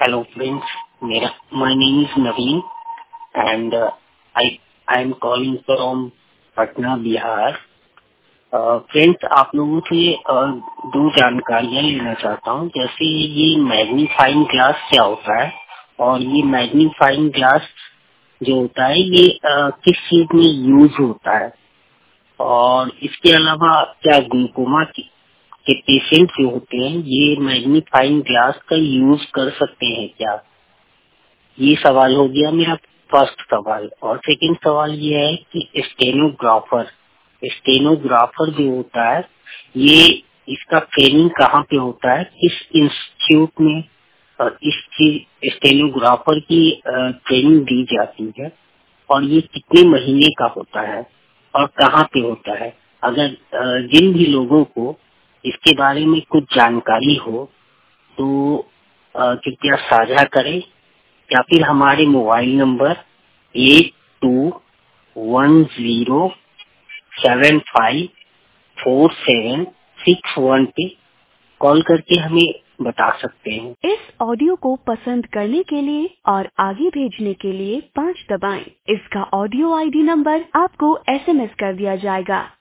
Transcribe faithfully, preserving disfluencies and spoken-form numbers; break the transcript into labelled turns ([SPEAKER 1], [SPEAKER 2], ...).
[SPEAKER 1] Hello friends, मेरा my name is Naveen and uh, I I am calling from Patna Bihar. Friends आप लोगों से uh, दो जानकारियां लेना चाहता हूं। जैसे ये मैग्नीफाइंग ग्लास क्या होता है और ये मैग्नीफाइंग ग्लास जो होता है ये uh, किस चीज में यूज होता है, और इसके अलावा क्या ग्लूकोमा के, के पेशेंट जो होते हैं ये मैग्नीफाइंग ग्लास का यूज कर सकते हैं क्या। ये सवाल हो गया मेरा फर्स्ट सवाल। और सेकंड सवाल ये है कि स्टेनोग्राफर स्टेनोग्राफर जो होता है ये इसका ट्रेनिंग कहाँ पे होता है, किस इंस्टीट्यूट में अ, इस चीज स्टेनोग्राफर की ट्रेनिंग दी जाती है, और ये कितने महीने का होता है और कहाँ पे होता है। अगर अ, जिन भी लोगों को इसके बारे में कुछ जानकारी हो तो अ, कृपया साझा करें, या फिर हमारे mobile number eight two one zero seven five four seven six one पे कॉल करके हमें बता सकते हैं।
[SPEAKER 2] इस ऑडियो को पसंद करने के लिए और आगे भेजने के लिए पाँच दबाएं। इसका ऑडियो आईडी नंबर आपको एसएमएस कर दिया जाएगा।